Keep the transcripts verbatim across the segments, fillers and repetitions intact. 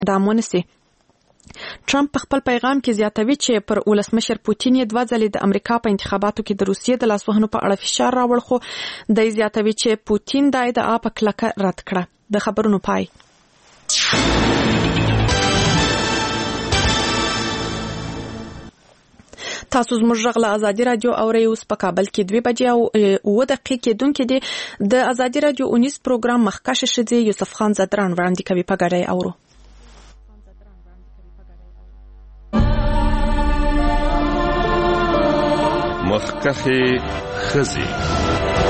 اقدام ونسي. ټرمپ په خپل پیغام کې زیاتوي چې پر ولسمشر پوتین یې دوه ځلې د امریکا په انتخاباتو کې د روسیې د لاسوهنو په اړه فشار راوړ، خو د زیاتوي چې پوتین دا ادعا په کلکه رد کړه. د خبرونو پای. تاسو زموږ غږ له ازادي رادیو اورئ. اوس په کابل کې دوه بجې او اوه دقیقې کېدونکې دي. د ازادي رادیو اونیز پروګرام مخکښ ښځې یوسف خان زدران وړاندې کوي. په ګډه اورو. مخکښ ښځې.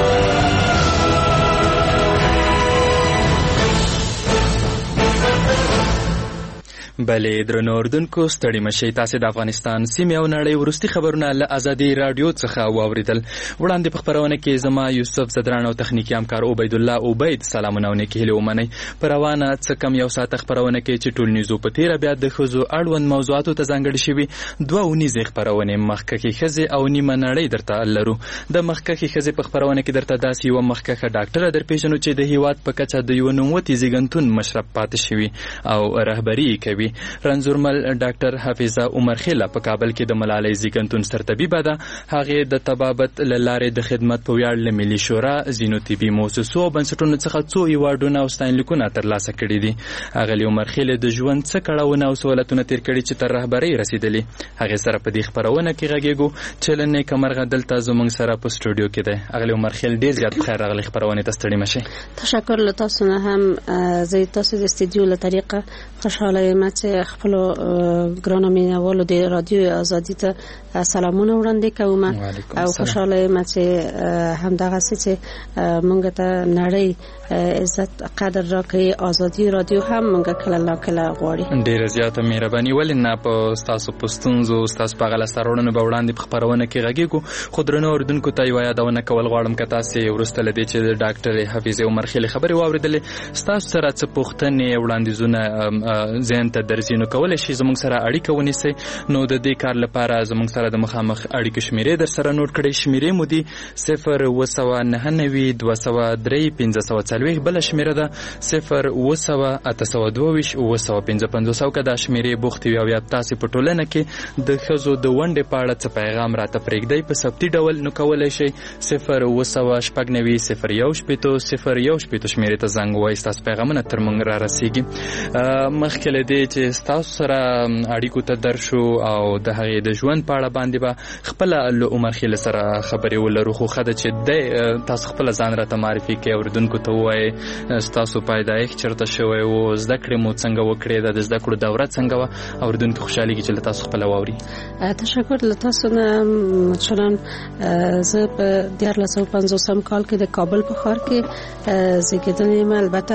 بلې درنو اردوونکو، ستړي مشئ. تاسې د افغانستان سیمې او نړۍ وروستي خبرونه له ازادي رادیو څخه واوریدل. وړاندې په خبرونه کې زما یوسف زدران او تخنیکي همکار عبید الله عبید سلامونه او نیکې هیلې ومنئ. په روانه څه کم یو ساعت خبرونه کې چې ټولنیزو په تیره بیا د ښځو اړوند موضوعاتو ته ځانګړې شوي دوه اونیزې خبرونې مخکښې ښځې او نیمه نړۍ درته لرو. د مخکښې ښځې په خبرونه کې درته داسې یوه مخکښه ډاکټره درپېژنو چې د هیواد په کچه د یوه نوموتي زیږنتون مشرف پاتې شوي او رهبري کوي. رنځورمل ډاکټر حافظه عمرخیله په کابل کې د ملالۍ زیږنتون سرطبیبه ده. هغې د طبابت له لارې د خدمت په ویاړ له ملي شورا، ځینو طبي مؤسسو او بنسټونو څخه څو ایوارډونه او ستاینلیکونه ترلاسه کړي دي. اغلې عمرخیله د ژوند څه کړاوونه او سہولتونه تیر کړي چې تر رهبرۍ رسیدلي. هغې سره په دې خپرونه کې غږیږو چې له نیکه مرغه دلته زموږ سره په سټوډیو کې ده. اغلې عمرخیل ډېر زیات خیر راغلی خپرونې ته، ستړي مشئ. تشکر له تاسو نه هم. زه تاسو د استودیو له طریقه خوشاله یم چې خپل ګرانو مینوالو د رادیو ازادي ته سلامونه وړاندې کوم او خوشاله یم چې همدغه چې مونږ ته نړۍ عزت قدر راکړي. ازادي رادیو هم مونږ کله لا کله غواړي. ډیره زیاته مهرباني. ولې نه په تاسو پستونزو تاسو په غلا سرورونو به وړاندې په خبرونه کې غږیږو. خو درنو اردوونکو ته یو یادونه کول غواړم که تاسو ورسته لدی چې د ډاکټر حافظه عمرخیل خبري واوریدلې، تاسو سره څه پوښتنې وړاندیزونه ذهن ته درځي نو کولای شئ زموږ سره اړیکه ونیسئ. نو د دې کار لپاره زموږ سره د مخامخ اړیکې شمیرې در سره نوٹ کړئ. شمیرې مو دي صفر اوه سوه نهه نوي دوه سوه درې پنځه سوه څلوېښت. بله شمیره ده صفر اوه سوه اته سوه دوه ویشت اوه سوه پنځه پنځوس. او که دا شمیرې بوختې وي او یا تاسې په ټولنه کې د ښځو د ونډې په اړه څه پیغام راته پرېږدئ په ثبتي ډول، نو کولی شئ صفر اوه سوه شپږ نوي صفر یو شپېتو صفر یو شپېتو شمیرې ته زنګ ووایئ. ستاسو پیغامونه تر موږ را رسېږي. مخکې له دې چې ستاسو سره اړیکو ته درشو او د هغې د ژوند په اړه باندې به خپله له عمرخیل سره خبرې ولرو، خو ښه ده چې دی تاسو خپله ځان راته معرفي کړئ، اورېدونکو ته ووایئ ستاسو پیدایښت چېرته شوی و، زده کړې مو څنګه وکړې ده، د زده کړو دوره څنګه وه. اورېدونکي خوشحالېږي چې له تاسو خپله واوري. تشکر له تاسو نه. چنان زه په دیارلس سوه پنځوسم کال کې د کابل په ښار کې زیږېدلې یم. البته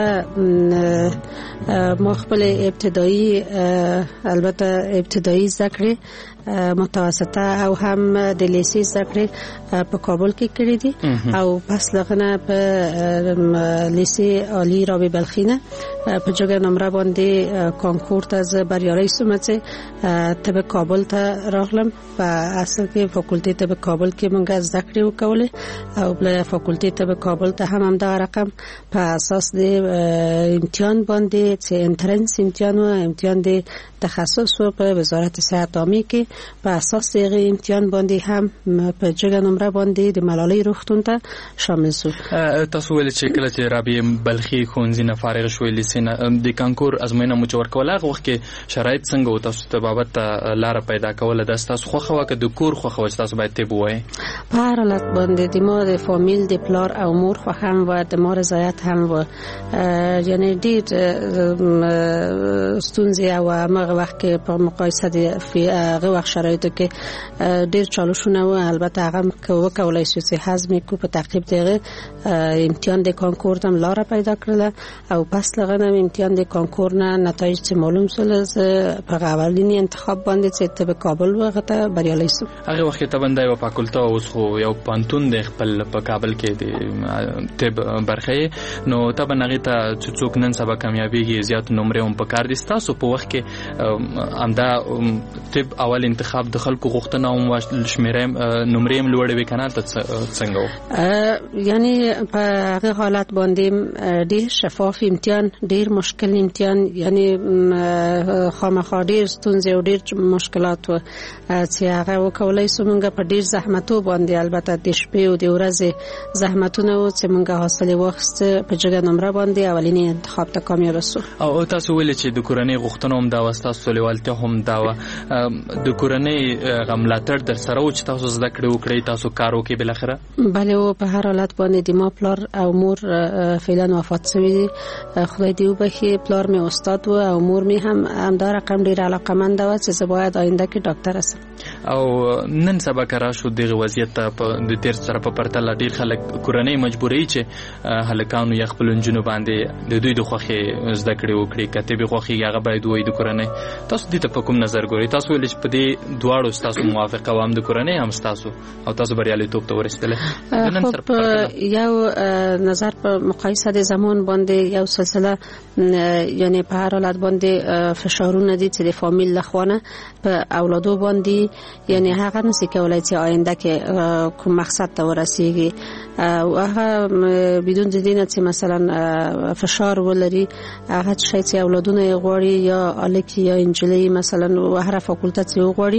ما خپل ابتدایي البته ابتدایي زده کړې متوسطه او هم د لیسې زده کړې په کابل کې کړې دي او پس لغنه په لیسې عالی رابعه بلخی نه په جګه نمره باندې کانکور ته زه بریالۍ شوم چې طب کابل ته راغلم. په اصل کې فاکولټي طب کابل کې مونږ زده کړې وکولې او بل فاکولټي طب کابل ته هم همدا رقم په اساس د امتحان باندې چې انټرنس امتحان و امتحان د تخصص و په وزارت صحت عامه کې په اساس هغه امتحان باندې هم په جګه نمره باندې د ملالۍ روغتون ته شامل شو. تاسو ول چې کله چې رابعه بلخی خونځ نه فارغ شوې لیسنه د کانکور ازموینه مو چور کوله، هغه وخت کې شرایط څنګه و؟ تاسو ته بابت لار پیدا کوله د تاسو خوخه وکړه د کور خوخه و تاسو باید ته بوئ په هر حالت باندې د ما د فامیل د پلار او مور خو هم و د ما رضایت هم و، یعنی ډیر ستونزې او هغه وخت کې په مقایسه د هغه وخت شرایطو کې ډیر چالشونه و. البته هغه وکولای شو چې هضم کو په تعقیب دغه امتحان د کانکور تم لار پیدا کړل او پس لغنه امتحان د کانکور نه نتایج چې معلوم شول په اولینی انتخاب باندې چې ته په کابل وغته بریالۍ شو. هغه وخت ته باندې په فاکولټه اوس خو یو پانتون د خپل په کابل کې د طب برخه نو ته باندې ته څوک نن سبا کامیابیږي زیات نمبر هم په کار دي. تاسو په وخت کې امدا طب اول انتخاب د خلکو غوښتنه او شمیرې نمرې هم لوړې وي کنه ته څنګه و یعنی په هغه حالت باندې ډیر شفاف امتحان ډیر مشکل امتحان یعنی خامخا ډیر ستونزې او ډیر مشکلات و چې هغه وکولای سو موږ په ډیر زحمتو باندې البته د شپې او د ورځې زحمتونه و چې موږ حاصل وخت په جګه نمره باندې اولینی انتخاب ته کامیاب شو. او تاسو ویل چې د کورنۍ غوښتنه هم دا واسطه لیوالته هم دا و د کورنۍ غملاتړ در سره و چې تاسو زده کړې وکړې تاسو کار وکړې بل اخره بله او په هر حالت باندې د ما پلار او مور فعلا وفات شوی دي خدای دې وبخي پلار می استاد و او مور می هم همدار رقم ډیر علاقمند و چې زه باید آینده کې ډاکټر اسم. او نن سبا کرا شو دغه وضعیت په د تیر سره په پرتله ډیر خلک کورنۍ مجبورې چې هلکانو یا خپل جنونو باندې د دوی د خوخي زده کړې وکړي کته به خوخي هغه باید وای د کورنۍ تاسو دې ته په کوم نظر ګوري تاسو ولې په دې دواړو تاسو موافقه وام د کورنۍ هم تاسو او تاسو بریالي توپ ته ورسېدل نن سره یو نظر په مقایسه د زمان باندې یو سلسله یعنی په هر حالت باندې فشارونه دي چې د فامیل لخوانه په اولادو باندې یعنی هغه نسی کولای چې آینده کې کوم مقصد ته ورسیږي او هغه بدون دینه چې مثلا فشار ولري هغه شي چې اولادونه غوړي یا الکی یا انجلی مثلا هر فاکولته چې غوړي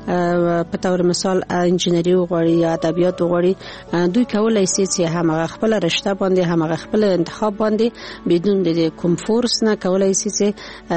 په تور مثال انجینری غوړي یا ادبیات غوړي دوی کولای شي چې هم خپل رشته باندې هم خپل انتخاب باندې بدون د کوم فورس نه کولای شي چې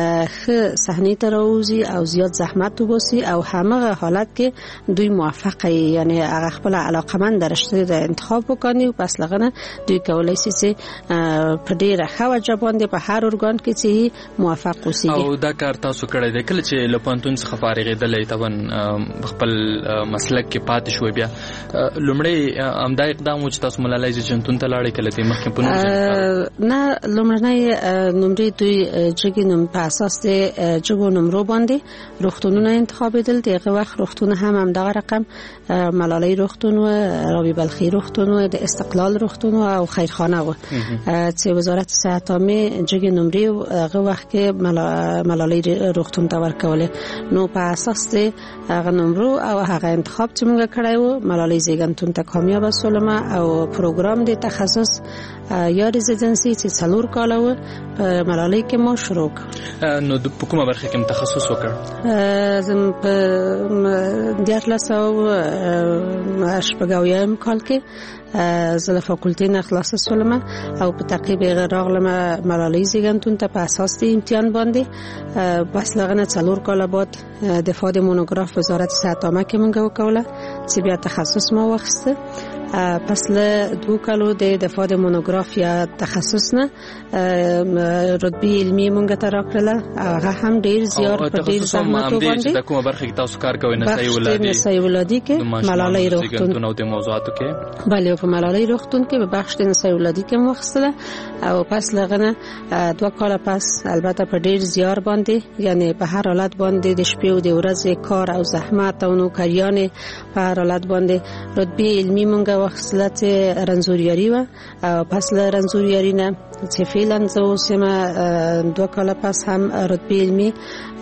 خ صحنه ته راوځي او زیات زحمت وباسي او همغه حالت کې دوی موافقه یعنی هغه خپل علاقمند رشته د انتخاب وکړي او پس لغنه دوی کولای شي چې په ډیره خوجه باندې په هر ارګان کې چې موافق اوسي. او دا کار تاسو کړی دی کله چې لپانتون څخه فارغېدلې تبن خپل مسلک کې پاتې شو بیا لومړی امدا اقدام و چې تاسو ملالۍ جنتون ته لاړې کله دې مخکې په نور نه لومړنۍ نمرې دوی جګی نوم په اساس د جګو نمرو باندې روغتونونه انتخابېدل دغه وخت روغتون هم هم دغه رقم ملالۍ روغتون و راوی بلخی روغتون و د استقلال روغتون او خیرخانه و چې وزارت صحت عامه جګی نمرې هغه وخت کې ملالۍ روغتون ته ورکول نو په اساس د هغه نمرو او هغه انتخاب چې موږ کړی و ملالۍ زیږنتون ته کامیاب شولم او پروګرام د تخصص یا رزیدنسی چې څلور کال و په ملالۍ کې ما شروع نو د کومه برخه کې تخصص وکړ زم په دیارلس او شپږاویم کال کې زله فاکولټې نه خلاص شولم او په تعقیب راغلم ملالۍ زیږنتون ته په اساس د امتحان باندې بس لغنه څلور کال بعد دفاع د مونوګراف وزارت صحت عامه کې مونږ وکوله چې بیا تخصص ما واخیسته پس له دو کالو د دفاع د مونوګراف یا تخصص نه رتبه علمي مونږ ته راکړله هغه هم ډیر زیات په ډیر زحمت باندې د کومه برخه کې تاسو کار کوئ نسای ولادي نسای ولادي کې ملالۍ روغتون او د موضوعاتو کې بله په ملالۍ روغتون کې په بخش د نسای ولادي کې مخصله او پس لغنه دوه کال پس البته په ډیر زیار باندې یعنی په هر حالت باندې د شپې او د ورځې کار او زحمت او نوکریان په هر حالت باندې رتبه علمي مونږ وخصله چې رنزوریاری و او پس له رنزوریاری نه چې فعلا زه اوسم دوه کال پس هم رتبه علمي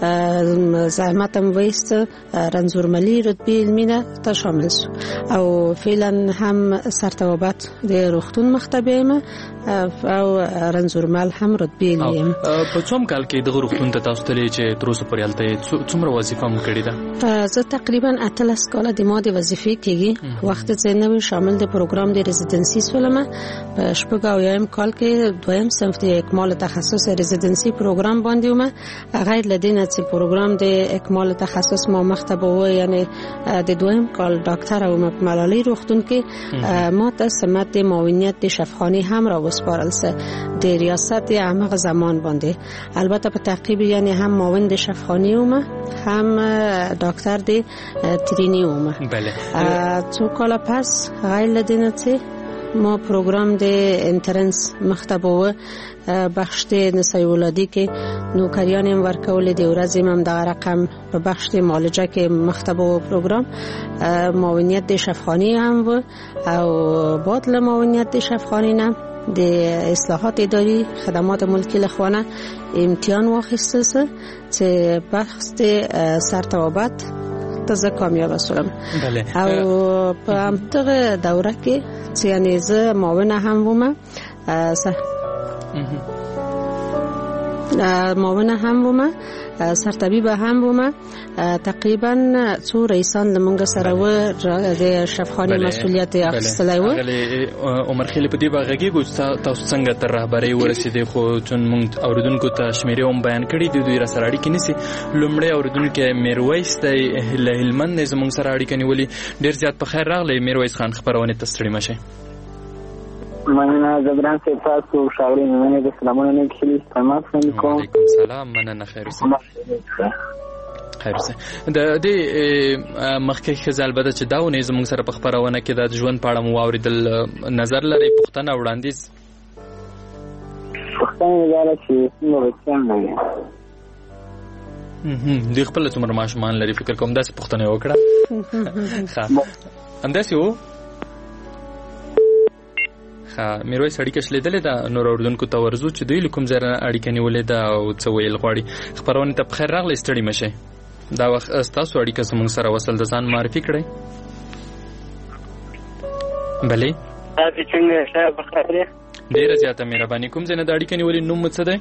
زحمتم وایست رنزورملی رتبه علمي نه ته شامل شو او فعلا هم سرتوابت د روغتون مختبه ما او رنزورمل هم رتبه علمي په څوم کال کې د روغتون ته تاسو ته چې تر اوسه پورې هلته څومره وظیفه مو کړې ده؟ زه تقریبا اتلس کال د ما د وظیفې کېږي وخت چې نوې شامل د پروګرام د رزیدنسي سولم په شپږاویم کال کې دویم صنف د اکمال تخصص رزیدنسي پروګرام باندې ومه غیر لدینه چې پروګرام د اکمال تخصص ما مختبه و یعنی د دویم کال ډاکټر او ملالۍ روغتون کې ما ته سمت د معاونیت د شفاخانه هم را وسپارل سه د ریاست عامه زمان باندې البته په تعقیب یعنی هم معاون د شفاخانه ومه هم ډاکټر د ترینی ومه بله څو کال پس غیر لدینه چې ما پروګرام د انټرنس مختبه و بخش د نسای ولادي کې نوکریان هم ورکول د ورځې هم د رقم په بخش د معالجه کې مختبه و پروګرام معاونیت د شفاخانه هم و او بعد له معاونیت د شفاخانه نه د اصلاحات اداري خدمات ملکی لخوانه امتحان واخیسته سه چې بحث د سرتوابت تازه کامیاب شدم. بله. او په همدغه دوره کې چې یعنی زه معاون هم وم معاون هم وم سرطبیب هم وم تقریبا څو رئیسان لمونږ سره و د شفاخانه مسؤلیت اخیستلی و. عمر خیلی په دې باغږي ګوت تاسو څنګه تر رهبرۍ ورسېدې خو چون مونږ اوریدونکو ته شمیرې هم بیان کړي دي دوی را سره اړیکې نیسي. لومړی اوریدونکی میرویس دی له هلمند زمونږ سره اړیکه نیولي. ډېر زیات په خیر راغلی میرویس خان خپرونې ته ستړي مه شئ. مننه جبران صاحب تاسو ښاغلي مننه د سلامونه نه کښلي سلامات کوم. وعلیکم سلام مننه خیر اوسئ. خیر اوسئ. د دې مخکې ښځه البته چې دا ونې زموږ سره په خپرونه کې د ژوند په اړه مو واورېدل نظر لرئ پوښتنه وړاندیز؟ پوښتنه یې داره چې څومره بچیان لري دوی خپله څومره ماشومان لري فکر کوم داسې پوښتنه یې وکړه. ښه همداسې و. میرویس اړیکه شلیدلې ده نور اردوونکو ته ورځو چې دوی له کوم ځای نه اړیکه نیولې ده او څه ویل غواړي. خپرونې ته په خیر راغلی ستړي مه شئ. دا وخت ستاسو اړیکه زموږ سره وصل د ځان معرفي کړئ. بلې تاسو څنګه ښه په خیر یې؟ ډېره زیاته مهرباني. کوم ځای نه د اړیکه نیولې نوم مو څه دی؟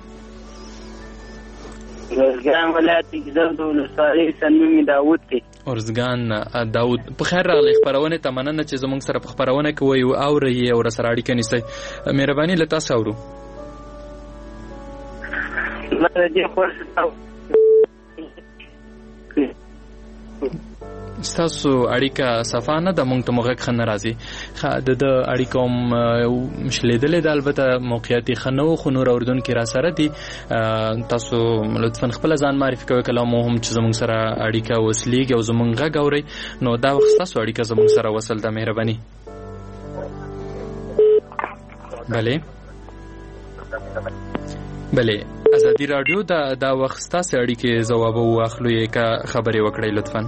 ارزګان ولایت ګیزاب د ولسوالۍ سنمي داود دی. ارزګان داود په خیر راغلی. خپرونې ته مننه چې زموږ سره په خپرونه کې وایي اورئ او راسره اړیکه نیسئ. مهرباني له تاسو اورو. ستاسو اړیکه صفا نه ده مونږ ته مو غږ ښه نه راځي. د ده اړیکه هم شلېدلې ده البته موقعیت یې ښه نه و خو نور اورېدونکي را سره دي. تاسو لطفا خپله ځان معرفي کوئ کله مو هم چې زموږ سره اړیکه وصلېږي او زموږ غږ اورئ نو دا وخت ستاسو اړیکه زموږ سره وصل ده. مهرباني. بلې بلې ازادي راډیو دا دا وخت ستاسې اړیکې ځواب واخلو یې که خبرې وکړئ لطفا.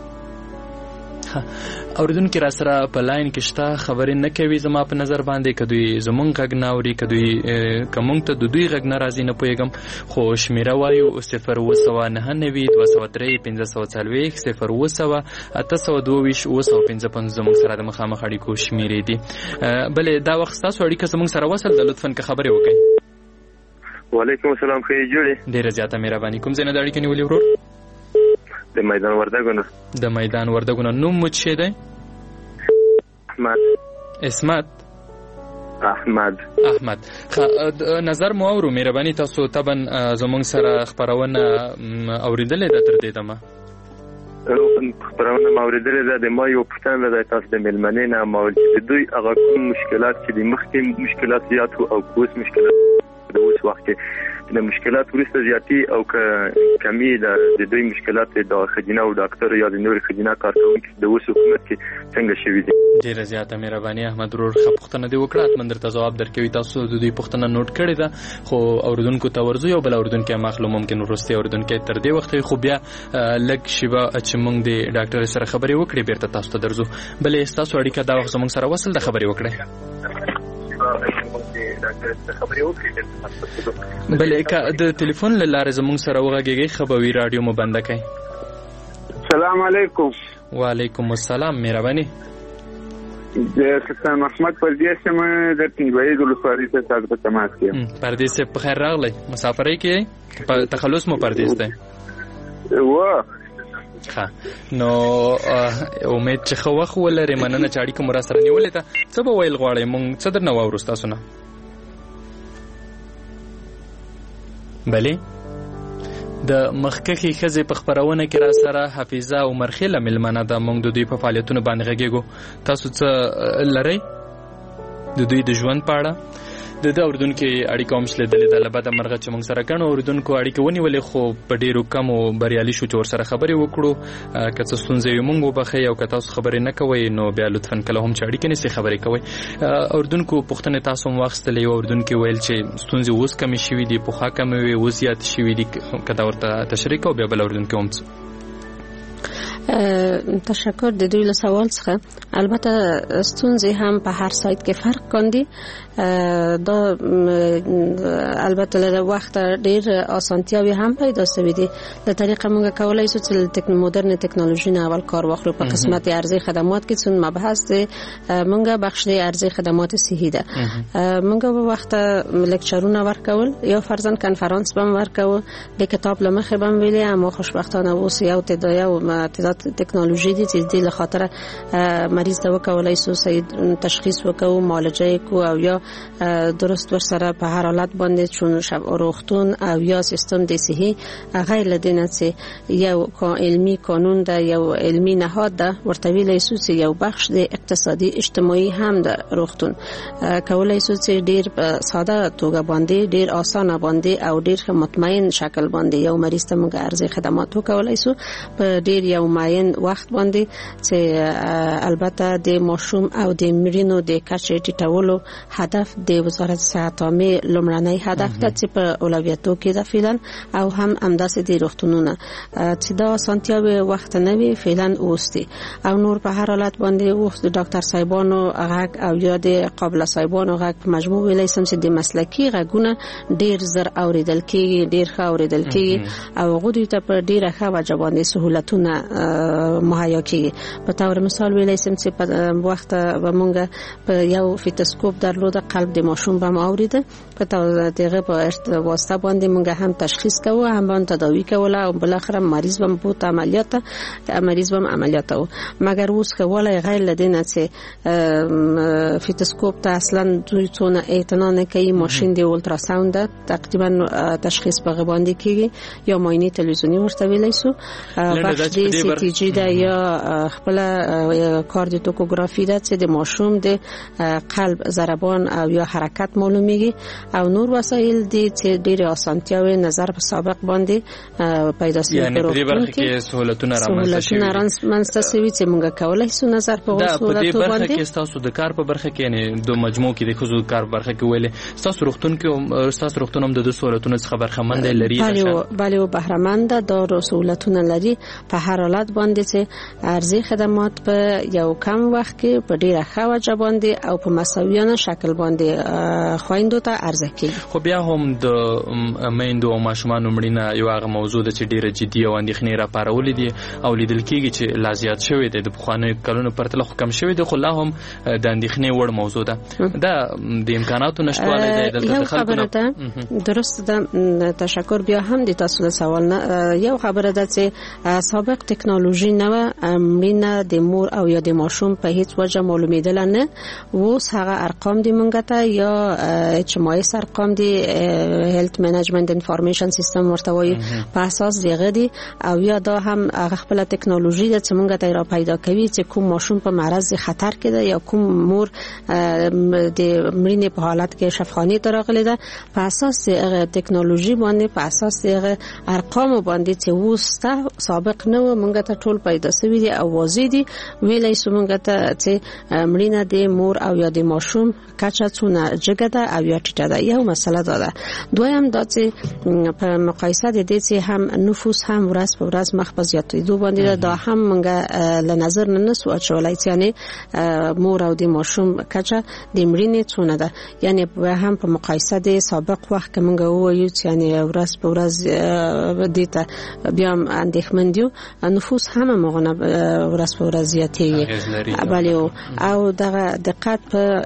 اوریدونکي را سره په لاین کې شته خبرې نه کوي زما په نظر باندې که دوی زمونږ غږ نه اوري که دوی که مونږ ته د دوی غږ نه راځي نه پوهېږم خو شمېره وایو صفر اوه سوه نهه نوي دوه سوه درې پنځه سوه څلوېښت صفر اوه سوه اته سوه دوه ویشت اوه سوه پنځه پنځوس زموږ سره د مخامخ اړیکو شمېرې دي. بلې دا وخت ستاسو اړیکه زموږ سره وصل ده لطفا که خبرې وکړئ. وعلیکم السلام ښه یې جوړې؟ ډېره زیاته مهرباني. کوم ځای نه د اړیکې نیولې ورور؟ د میدان وردګو نه. د میدان وردګو نه. نوم مو څه دی؟ احمد. اسمت احمد احمد. نظر مو اورو. مهرباني تاسو طبعا زموږ سره خپرونه اورېدلې ده تر دې دمه؟ خپرونه مې اورېدلې ده. د ما یو پوښتنه ده تاسو د مېلمنې نه ما ویل چې دوی هغه کوم مشکلات چې د مخکې مشکلات زیات وو او اوس مشکلات د اوس وخت کې د مشکلات وروسته زیاتي او که کمی د دوی مشکلات د ښځینه او ډاکټر یا د نورو ښځینه کارکوونکي د اوس حکومت کې څنګه شوي دي؟ ډېره زیاته مهرباني احمد ورور. ښه پوښتنه دې وکړه حتما درته ځواب درکوي. تاسو د دوی پوښتنه نوټ کړې ده خو اورېدونکو ته ورځو یو بل اورېدونکی هم اخلو ممکن وروستی اورېدونکی تر دې وخته خو بیا لږ شیبه چې موږ د ډاکټر سره خبرې وکړې بیرته تاسو ته درځو. بلې ستاسو اړیکه دا وخت زموږ سره وصل ده خبرې وکړئ. بلې که د تلیفون له لارې زموږ سره وغږېږئ ښه به وي راډیو مو بنده کړئ. سلام علیکم. وعلیکم السلام. مهرباني. د حسن محمد پردیس یم د ټینګوي د ولسوالۍ څخه تاسو په تماس کې یم. پردیس صاحب په خیر راغلی. مسافرۍ کې یې تخلص مو پردیس دی؟ و ښه نو امید چې ښه وخت ولرې. مننه چې اړیکه مو را سره نیولې ده. څه به ویل غواړئ موږ څه درنه واورو ستاسو نه؟ بلې د مخکښې ښځې په خپرونه کې را سره حفیظه عمرخیله مېلمنه ده. موږ د دوی په فعالیتونو باندې غږېږو. تاسو څه لرئ د دوی د ژوند په اړه؟ د ده اورېدونکي اړیکه هم شلېدلې ده. له بده مرغه چې موږ سره ګڼو اورېدونکو اړیکې ونیولې خو په ډېرو کمو بریالي شو چې ورسره خبرې وکړو. که څه ستونزې وي موږ وبښئ او که تاسو خبرې نه کوئ نو بیا لطفا کله هم چې اړیکې نیسئ خبرې کوئ. اورېدونکو پوښتنې تاسو هم واخیستلې. یو اورېدونکي ویل چې ستونزې اوس کمې شوي دي پخوا کمې وې اوس زیاتې شوي دي. که دا ورته تشریح کوو بیا بل اورېدونکي هم څه تشکر د دوی له سوال څخه. البته ستونزې هم په هر سایت کې فرق کوي. دا البته له وخت ډیر اسانتیاوي هم پیدا شوې دي. د طریقه موږ کولای شو چې تک مدرن ټکنالوژي نه اول کار واخلو په قسمت ارزي خدمات کې. څون مبحث دي موږ بخش دی ارزي خدمات صحي ده. موږ په وخت لیکچرونه ورکول یا فرضاً کنفرانس بم ورکول د کتاب لمخه بم ویلې، اما خوشبختانه اوس یو تعداد او تعداد ټکنالوژي دي چې د لخاطر مریض ته وکولای شو تشخیص وکړو، معالجه کو او یا درست ورسره په هر حالت باندې چون شب روغتون او یا سیستم د صحي غیر لدینه چې یو علمی قانون ده، یو علمی نهاد ده، ورته ویلای شو چې یو بخش د اقتصادي اجتماعي هم ده روغتون. کولای شو چې ډیر ساده توګه باندې ډیر اسانه باندې او ډیر مطمئن شکل باندې یو مریض ته موږ ارزي خدمات وکولای شو په ډیر یو معین وخت باندې چې البته د ماشوم او د مرینو د کچې ټیټولو هدف د وزارت صحت عامه لومړنی هدف ده چې په اولویتو کې ده فعلا، او هم همداسې د روغتونونو چې دا اسانتیاوي وخت نه وي فعلا اوسدي او نور په هر حالت باندې اوس د ډاکټر صاحبانو غږ او یا د قابل صاحبانو غږ په مجموع ویلای سم چې د مسلکی غږونه ډیر زر اوریدل کیږي، ډیر ښه اوریدل کیږي او غوډی ته په ډیره ښه وجه باندې سہولتونه مهیا کیږي. په تور مثال ویلای سم چې په وخت و مونږ په یو فیتوسکوپ درلوده قلب د ماشوم به اوریده، په تور دغه په واسطه باندې مونږ هم تشخیص کوو، هم باندې تداوی کوله او بل اخر مریض به بوت عملیات مریض به عملیات او مگر اوس کوله غیر لدینه چې فیتوسکوپ ته اصلا دوی څونه اعتنا نه کوي. ماشین د اولتراساوند تقریبا تشخیص په غوښتنه کیږي یا معاینه تلویزیونی ورته ویلای سو، بخش د سی تی جی ده یا خپل کاردیوتوکوګرافي ده چې د ماشوم د قلب ضربان او یا حرکت معلومیږي او نور وسایل دي چې ډېر اسانتیاوي نظر په سابق باندې پیدا شوي. یعنی په دې برخه کې سہولتونه رامنځته شوي رامنځته شوي چې موږ کولای شو نظر په سہولتو باندې. په دې برخه کې تاسو د کار په برخه کې یعنی د مجموع کې د خصوصي کار برخه کې ویلې تاسو روغتون کې تاسو روغتون هم د سہولتونو څخه برخمن لري؟ بله بله بهرمنده د سہولتونو لري په هر حالت باندې چې ارزي خدمات په یو کم وخت کې په ډیره ښه وجه باندې او په مساویانه شکل باندې خويندو ته ارزه کوي. خو بیا هم د میندو او ماشومان مړینه یو هغه موضوع ده چې ډیره جدي او اندېښنې را پارولې دي او لیدل کېږي چې لا زیات شوی دی د پخوانیو کلونو پرتله خو کم شوی دی، خو لا هم د اندېښنې وړ موضوع ده. دا د امکاناتو نشتوالی دی دلته د خلکو نه. درست ده، تشکر. بیا هم د تاسو د سوال نه یو خبره ده چې سابق ټکنالوژي نه و مړینه د مور او یا د ماشوم په هیڅ وجه معلومېدل نه اوس هغه ارقام دی مونږ ته یا اچ ام ایس ارقام دی هیلث منیجمنت انفارمیشن سیستم ورته وایي په اساس دیغه دی او یا دا هم هغه خپل ټکنالوژي ده چې مونږ ته را پیدا کوي چې کوم ماشوم په معرض خطر کې ده یا کوم مور د مړینې په حالت کې شفاخانه ته راغلي ده. په اساس هغه ټکنالوژي باندې په اساس هغه ارقام باندې چې وسته سابق نه و مونږ ته ټول پیدا شوی دی او واضح دی ویلای سو مونږ ته چې مړینه د مور او یا د ماشوم کچه څونه جګه ده او یا ټیټه ده. یو مسله ده. دویم دا چې په مقایسه د دې چې هم نفوس هم ورځ په ورځ مخ په زیاتېدو باندې دا هم مونږ له نظر نه نسو اچولای چې یعنی مور او د ماشوم کچه د مړینې څونه ده، یعنی هم په مقایسه د سابق وخت کې مونږ وایو چې یعنی ورځ په ورځ د ته بیا اندېښمن دي نفوس هم مغنه ورځ په ورځ زیاتېږي. بله او دغه دقت په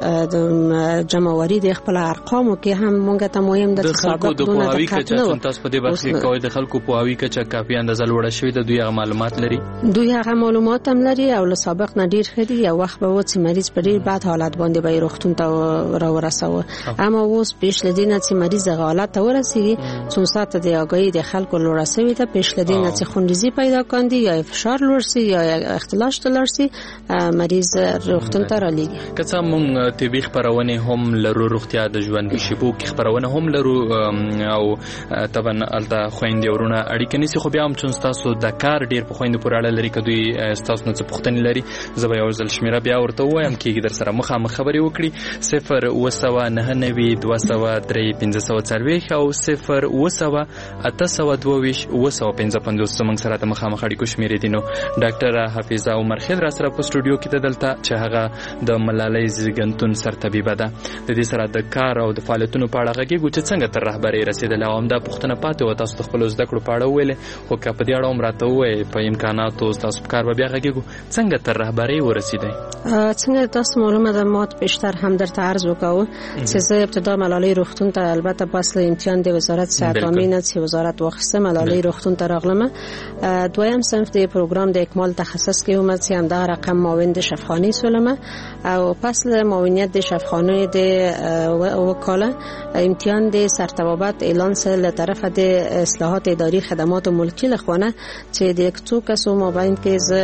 جمعواري د خپل ارقامو کې هم مونږ ته مهم ده چې خلکو د پوهاوي کچه تاسو په دې برخه کې کوي د خلکو پوهاوي کچه کافي اندازه لوړه شوې ده، دوی هغه معلومات لري دوی هغه معلومات هم لري او له سابق نه ډیر ښه دي. یو وخت به و چې مریض په ډیر بد حالت باندې به روغتون ته را ورسوه، اما اوس پیش لدینه چې مریض حالت ته ورسیږي څو ساعت د آگاهی د خلکو لوړه شوې ده، پیش لدینه چې خونریزي پیدا کاندي یا فشار لوړ شي یا اختلال لوړ شي مریض روغتون ته را لېږي. که څه مونږ طبي خبرونه هم لرو، روغتیا د ژوند شیبو کې خبرونه هم لرو او طبعا الته خويندې ورونه اړیکې نيسي، خو بیا هم چې تاسو د کار ډیر په خويندو پورې اړه لري کدوې تاسو نه څه پوښتنې لري زه به یو ځل شمیره بیا ورته وایم کېږي در سره مخامخ خبرې وکړي. صفر اوه سوه نهه نوي دوه سوه درې پنځه سوه څلوېښت او صفر اوه سوه اته سوه دوه ویشت اوه سوه پنځه پنځوس زموږ سره د مخامخ اړیکو شمیره شمیرې دي. نو ډاکټر حفیظه عمر خیل را سره په سټوډیو کې دلته چې هغه د ملالۍ زیږنتون سرطبیبه ده. د دې سره د کار او د فعالیتونو په اړه غږیږو چې څنګه تر رهبرۍ رسیدله او همدا پوښتنه پاتې وه تاسو د خپلو زده کړو په اړه وویلې، خو که په دې اړه هم راته ووایې په امکاناتو ستاسو په کار به بیا غږیږو څنګه تر رهبرۍ ورسیدئ؟ څنګه تاسو معلومه ده ما بیشتر هم درته عرض وکړو چې زه ابتدا ملالۍ روغتون ته البته پس له امتحان د وزارت صحت عامه نه چې وزارت واخیسته ملالۍ روغتون ته راغلم. دویم صنف د پروګرام د اکمال تخصص کې اومد چې همدا رقم معاون د شفاخانه سولمه او پس له معاونیت د شفاخانه د وکاله امتحان د سرطبابت اعلان سره له طرف د اصلاحات اداري خدمات ملکی لخوانه چې د یکتو کسو مابین کې ز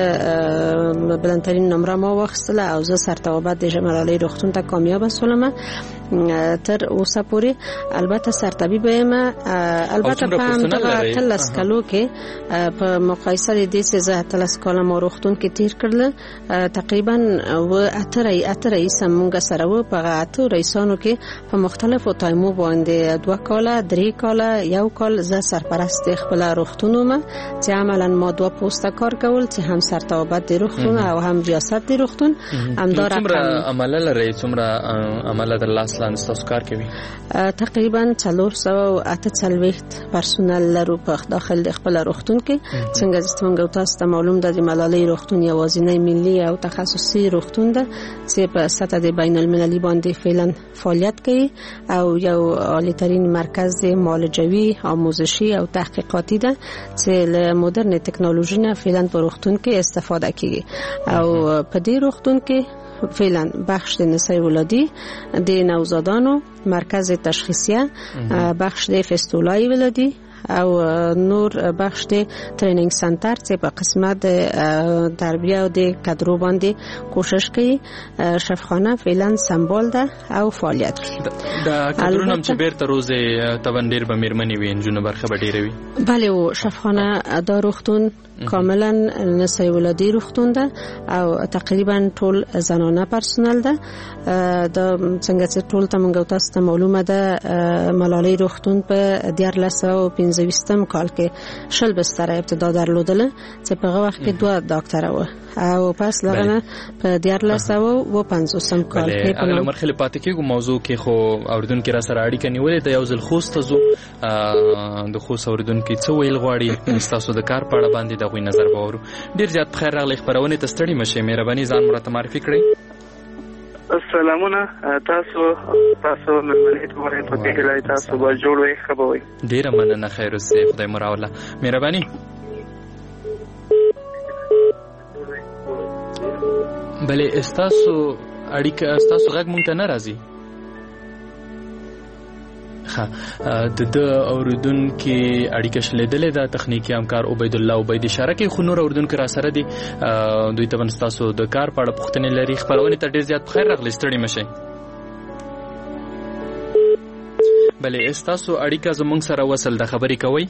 بلندترین نمره ما واخیستله او زه سرطبابت د ملالۍ روغتون ته کامیاب شولم تر اوسه پورې. البته سرطبیب یم، البته په همدغه تلس کلو کې په مقایسه د دې چې زه تلس کاله ما روغتون کې تیر کړل تقریبا و اترې اترې سمونګه سره و په اتو رئیسانو کې په مختلفو تایمو باندې دوه کاله درې کاله یو کال زه سرپرست خپل روغتون ما چې عملاً ما دوه پوسټه کار کول چې هم سرطبابت د روغتون او هم ریاست د روغتون همدار څومره عمله لري څومره عمله در لاس لاندې تاسو کار کوي؟ تقریبا څلور سوه اته څلوېښت پرسونل لرو په داخل د خپل روغتون کې. څنګه چې څنګه تاسو ته معلوم ده د ملالۍ روغتون یوازینی ملي او تخصصي روغتون ده چې په سطح د بین المللي باندې فعلا فعالیت کوي او یو عالی‌ترین مرکز معالجوي آموزشي او تحقیقاتي ده چې له مدرن ټکنالوژي نه فعلا په روغتون کې استفاده کوي او په دې روغتون کې فعلا بخش د نسای ولادي د نوزادانو مرکز تشخیصیه بخش د فستولای ولادي او نور بخش د ټریننګ سنټر چې په قسمت د تربیه او د کادرو باندې کوشش کوي. شفاخانه فعلا سمبال ده او فعالیت کوي. د کادرونو چې بیرته روزه تبن ډیر به مېرمنې وي انجونو برخه به ډیره وي. بله او شفاخانه دا روغتون کاملا نسای ولادي روغتون ده او تقریبا ټول زنانه پرسونل ده. دا څنګه چې ټول ته موږ تاسو ته معلومه ده ملالۍ روغتون په دیارلس سوه پنځه ویشتم کال کې شل بستره ابتدا درلودله چې په هغه وخت کې دوه ډاکټره و او پس لغنه په دیارلس سوه و پنځوسم کال کې په نو مرحله پاتې کېږو موضوع کې خو اوردونکو را سره اړیکه نیولې د یو ځل خوست زو د خوست اوردونکو څه ویل غواړي تاسو د کار په اړه باندې د غوي نظر باور ډیر زیات بخیر راغلی خبرونه ته ستړي مشه مهرباني ځان مرته معرفي کړئ. السلامونه تاسو تاسو ملمنې ته په دې کې تاسو به جوړوي خبروي ډیره مننه خیر اوسه خدای مراوله مهرباني. بلې استاسو اړیکه استاسو غږ مونږ ته نه راځي. ها د د اوردونکو اړیکه شلیدلې د تخنیکی همکار عبید الله عبید اشاره کوي خو نور اوردونکو را سره دي دوی ته ونستاسو د کار په اړه پوښتنې لري خبرونه ته ډیر زیات خیر راغلی ستړي مشه. بلې استاسو اړیکه زمونږ سره وصل د خبرې کوي.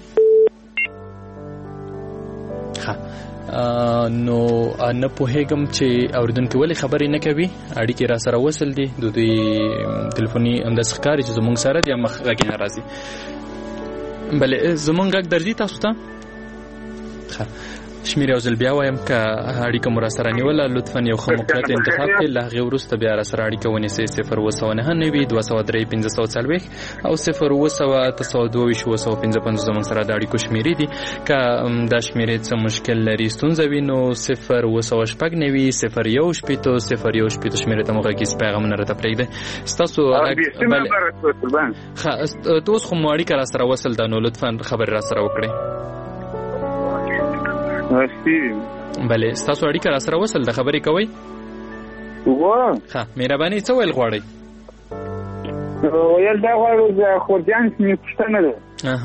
ها نو نه پوهېږم چې اوردونکو ولې خبرې نه کوي اړیکې را سره وصل دي د دوی ټلیفوني همداسې ښکاري چې زموږ سره دي مخ غږ نه راځي. بلې زموږ غږ درځي تاسو ته؟ ښه شمیر یو ځل بیا وایم که اړیکه مو را سره نیوله لطفا یو ښه موقعیت انتخاب کړئ له هغې وروسته بیا را سره اړیکه ونیسئ صفر اووه سوه نهه نوي دوه سوه درې پنځه سوه څلوېښت او صفر اووه سوه اته سوه دوه ویشت اووه سوه پنځه پنځوس زموږ سره د اړیکو شمیرې دي. که دا شمیرې څه مشکل لري ستونزه وي نو صفر اووه سوه شپږ نوي صفر یو شپېته صفر یو شپېته شمیرې ته مو غږیز پیغامونه راته پرېږدئ. ستاسو ښه اوس خو مو اړیکه را سره وصل ده نو لطفا خبرې را سره وکړئ. بله ستاسو اړیکه را سره وصل د خبرې کوئ؟ وګوره ښه مهرباني څه ویل غواړئ؟ ویل دا غواړو د خورجان مې پوښتنه ده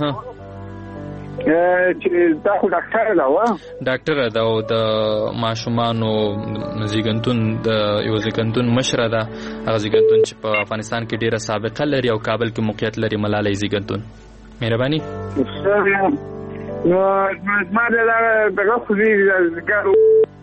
چې دا خو ډاکټره ده وه ډاکټره ده او د ماشومانو زیږنتون د یو زیږنتون مشره ده هغه زیږنتون چې په افغانستان کې ډېره سابقه لري او کابل کې موقعیت لري ملالۍ زیږنتون. مهرباني نو زما د دغه خو دې ذکر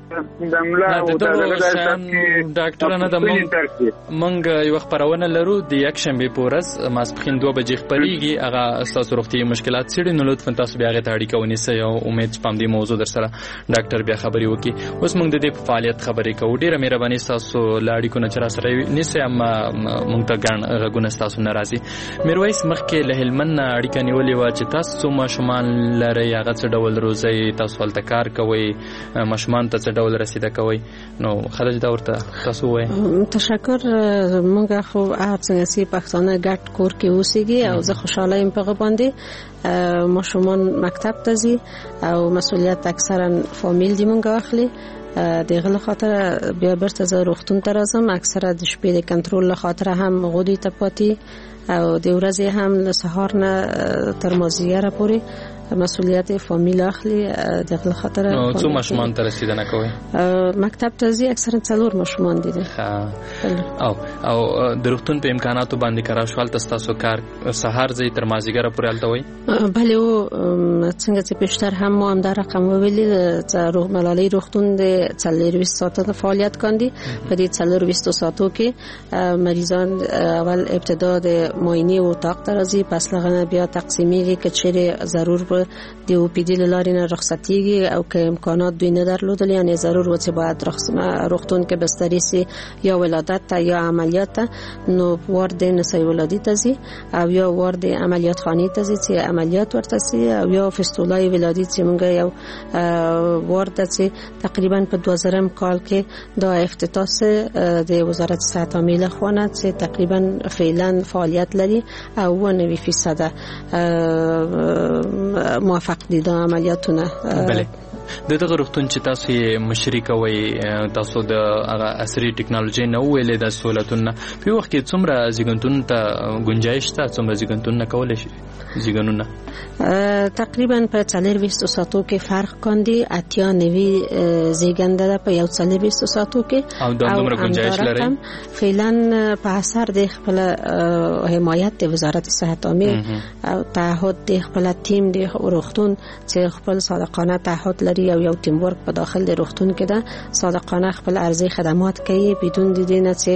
د ملا او د ډاکټر نه د مونږ یو خبرونه لرو د یک شنبه پورس ماسپخین دوه بجې خبريږي هغه تاسو روغتي مشکلات سړي نو لطفا تاسو بیا غته اړیکه ونیسئ او امید پام دې موضوع در سره ډاکټر بیا خبري وکي اوس مونږ د دې فعالیت خبرې کوو ډیره مهرباني تاسو لاړی کو نه چر سره نیسئ اما مونږ ته ګڼ غوونه تاسو ناراضي میرویس مخکې له هلمن اړیکه نیولې و چې تاسو ماشومان لري هغه څه ډول روزي تاسو ولته کار کوي ماشومان ته څه ډول رسیده کوي نو خرج دا ورته تاسو وایي تشکر موږ خو هر څنګه سي پښتانه ګډ کور کې اوسېږي او زه خوشاله یم په باندې ماشومان مکتب ته ځي او مسؤلیت اکثرا فامیل دی مونږ اخلي دغه خاطر بیا برته زه روغتون ته راځم اکثره د شپې د کنټرول خاطر هم غوډي ته پاتې او د ورځې هم له سهار نه تر مازیګر پورې مسؤلیت فامیل اخلي دغه خاطر نو څو ماشومان ته رسیدنه کوي مکتب ته ځي اکثرا څلور ماشومان دي او او د روغتون په امکاناتو باندې کرا شوال تاسو کار سهار ځي تر مازیګر پورې الته وي بله او څنګه چې پښتر هم مو هم در رقم ویلي چې روغ ملالي روغتون د څلور ساعته فعالیت کوي په دې څلور ساعتو کې مریضان اول ابتدا د معاینه او اتاق ته راځي پس لغنه بیا تقسیمیږي که چیرې ضرور د او پی ډی لارې نه رخصتیږي او که امکانات دوی نه درلودل یعنی ضرور و چې باید روغتون کې بستری سي یا ولادت ته یا عملیات ته نو وارد نسای ولادت ته ځي او یا وارد عملیات خانه ته ځي چې عملیات ورته سي او یا فستولای ولادت چې موږ یو وارد چې تقریبا په دوه زره کال کې دا افتتاح د وزارت صحت عامه خونه چې تقریبا فعلا فعالیت لري او نوي فیصد موافق دي د عملیاتونه بله د دغه روغتون چې تاسو مشري کوي تاسو د هغه عصري ټکنالوژي نو ویلې د سہولتونو په وخت کې څومره زیګنتون ته گنجائش ته څومره زیګنتون نه کولای شي زیګنونه تقریبا په څلور ساعتو کې فرق کوي اتیا نوي زیګنده په یو څلور ساعتو کې او د عمر گنجائش لري فعلا په اثر د خپل حمایت د وزارت صحت عامه او تعهد د خپل ټیم د روغتون چې خپل صادقانه تعهد لري او یو ټیم ورک په داخل د روغتون کې ده صادقانه خپل ارزي خدمات کوي بدون د دې نه چې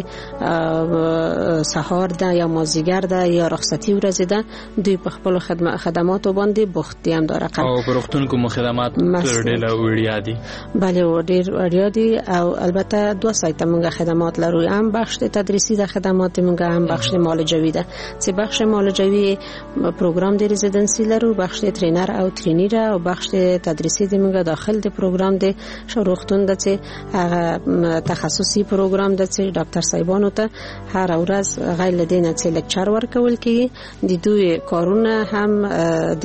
سهار ده یا مازیګر ده یا رخصتي ورځ ده دوی په خپل خدمات باندې بوخت دي هم دا رقم او په روغتون کې خدمات ډېر وړیا دي بله ډېر وړیا دي او البته دوه سایت موږ خدمات لرو هم بخش تدریسي ده خدمات موږ هم بخش معالجوي ده چې بخش معالجوي پروګرام د ريزيدنسي لرو بخش ترینر او ترینیر او بخش تدریسي د موږ داخل د پروګرام د شروختون د چې هغه تخصصي پروګرام د چې ډاکټر صاحبانو ته هر ورځ غیر لدینه چې لیکچر ورکول کیږي د دوی کارونه هم د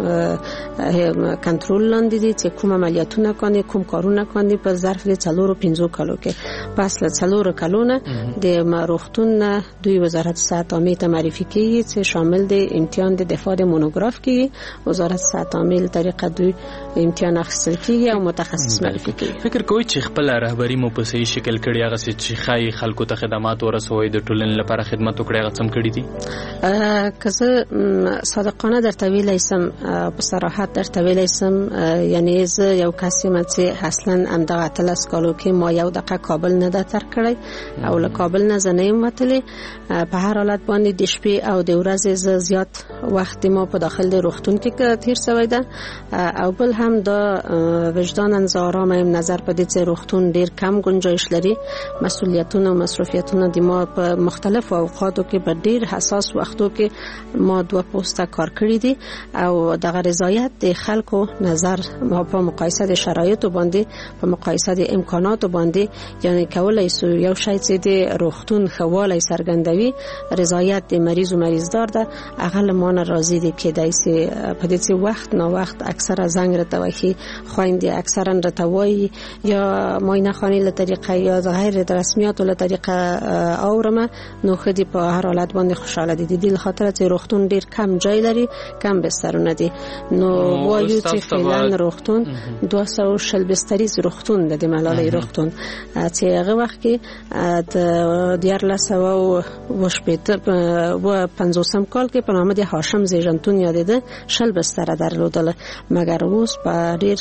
کنټرول لاندې دي چې کوم عملیاتونه کوي کوم کارونه کوي په ظرف د څلورو پنځو کالو کې پس له څلورو کالونه د روغتون دوی وزارت صحت عامه ته معرفي کیږي چې شامل د امتحان د دفاع د مونوګراف کیږي وزارت صحت عامه طریقه دوی امتحان اخیستل کیږي او متخصص معرفي کیږي فکر کوي چې خپل رهبری مو په صحیح شکل کړی هغه چې خای خلکو ته خدمات ورسوي د ټولنې لپاره خدمت وکړي هغه څم کړی دي که زه صادقانه درته ویلی سم په صراحت درته ویلی سم یعنی زه یو کس یم چې اصلا همدغه اتلس کالو کې ما یو دقیقه کابل نه ده ترک کړی او له کابل نه زه نه یم وتلی په هر حالت باندې د شپې او د ورځې زه زیات وخت ما په داخل د روغتون کې تیر شوی ده او بل هم دا وجدانن زه آرام یم نظر په دې چې روغتون ډیر کم گنجایش لري مسؤلیتونه او مصرفیتونه د ما په مختلفو اوقاتو کې په ډیر حساس وختو کې ما دوه پوسټه کار کړی دي او دغه رضایت د خلکو نظر ما په مقایسه د شرایطو باندې په مقایسه د امکاناتو باندې یعنی کولای سو یو شی چې د روغتون خواله څرګندوي رضایت د مریض او مریضدار ده هغه لمانه راضي دي کې دایسي په دې وخت نو وخت اکثره زنګ رته وایي خويندې اکثرا رته وایي یا معاینه خانه له طریقه یا غیر رسمیاتو له طریقه اورمه نو خدي په هر حالت باندې خوشاله دي د دې خاطر چې روغتون ډیر کم جای لري کم بسترونه دي نو وایو چې فعلا روغتون دوه سوه شل بستري روغتون د ملالۍ روغتون چې هغه وخت کې د دیارلس او وشپته و پنځوسم کال کې په نامه د هاشم زیجنتون یادېده شل بستر درلودل مګر اوس په ډیر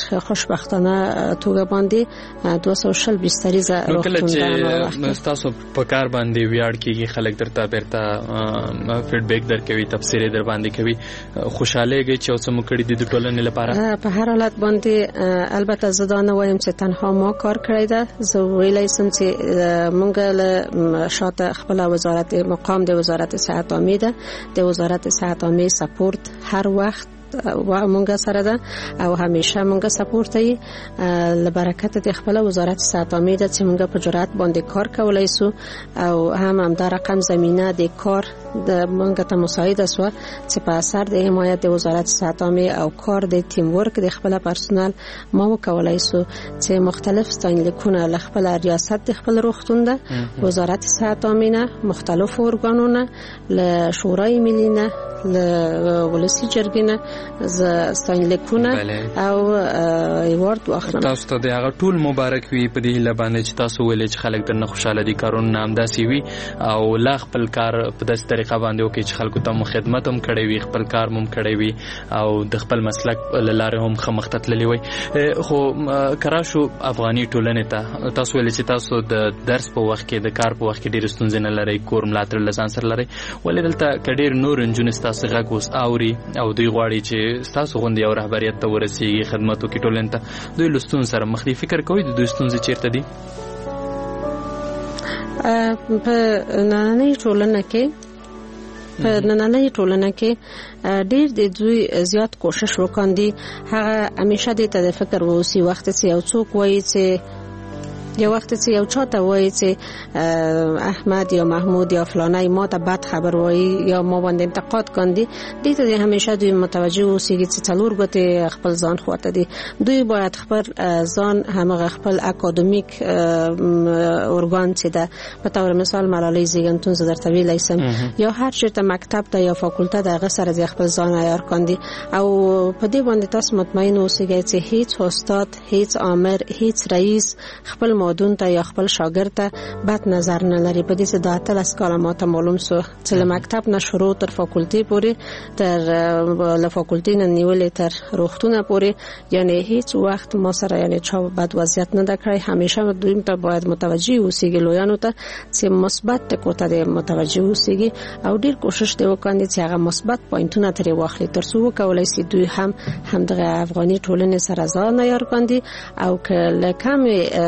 ډیر خوشبختانه توګه باندې دوه سوه شل بسترې ز روغتون ته تاسو په کار باندې ویاړ کیږي خلک درته بیرته فیډبیک درکوي تفسیر در باندې کوي خوشاله کې چې اوس مو کړی د ټولنې لپاره په هر حالت باندې البته زه دا نه وایم چې تنها ما کار کړی ده زه ویلای سم چې مونږ له شاته خپل وزارت مقام د وزارت صحت عامه ده د وزارت صحت عامه سپورت هر وخت و مونږ سره ده او همیشه مونږ سپورت یې لبرکت د خپل وزارت صحت عامه ده چې مونږ په جرأت باندې کار کولای سو او هم هم دا رقم زمينه د کار د مونږ ته مساعده سو چې په اثر د حمایت د وزارت صحت عامه او کار د ټیم ورک د خپل پرسونل ما وکولای سو چې مختلف ستاینلیکونه ل خپل ریاست د خپل روغتون ده وزارت صحت عامه نه مختلف ارګانونه ل شورای ملي نه ل ولسی جرګې نه ز ستاینلیکونه او ایوارد واخلم تاسو ته د هغه ټول مبارک وي په دې لبانې چې تاسو ویلې چې خلک درنه خوشاله دي کارونه نام داسي وي او لا خپل کار په داسې طریقه باندې وکړي چې خلکو ته خدمت هم کړی وي خپل کار هم کړی وي او د خپل مسلک لاره هم خمخته تللی وي خو کراشو افغاني ټولنې ته تاسو ویلې چې تاسو د درس په وخت کې د کار په وخت کې ډېر ستونزې نه لري کور ملاتړ لزان سره لري ولې دلته کډیر نور انجن تاسو غږ اوس اوري او دوی غواړي چې تاسو غوندي او رهبریت ته ورسیږي خدماتو کې ټولنې ته دوی لستون سره مخ دي فکر کوي د دوی ستونزې چیرته دي په نننۍ ټولنه کې په نننۍ ټولنه کې ډیر د دوی زیات کوشش وکړي هغه همیشه د ته فکر ووسی وخت چې یو څوک وایي چې یو وخت چې یو چاته وایي چې احمد یا محمود یا فلانی ما ته بد خبر وایي یا ما باندې انتقاد کوي دې ته همیشه دوی متوجه اوسي چې څلور ګوتې خپل ځان خواته دي دوی باید خپل ځان همغه خپل اکادمیک ارګان چې ده په تور مثال ملالۍ زیږنتون زه درته ویلی سم یا هر چېرته مکتب ته یا فاکولته د هغه سره د خپل ځان عیار کاندي او په دې باندې تاسو مطمئن اوسئ چې هیڅ استاد هیڅ آمر هیڅ رئیس خپل مادون ته یا خپل شاګرد ته بد نظر نه لري په دې چې د اتلس کاله ماته معلوم سو چې له مکتب نه شروع تر فاکولتي پورې تر له فاکولتي نه نیولې تر روغتونه پورې یعنی هیڅ وخت ما سره یعنی چا بد وضعیت نه کړی همیشه دوی ته باید متوجه اوسېږي لویانو ته چې مثبت ټکو ته متوجه اوسېږي او ډیر کوشش دی وکړي چې هغه مثبت پوینټونه ترې واخلي تر څو وکولای شي دوی هم همدغه افغاني ټولنې سره ځان عیار کاندي او که لکم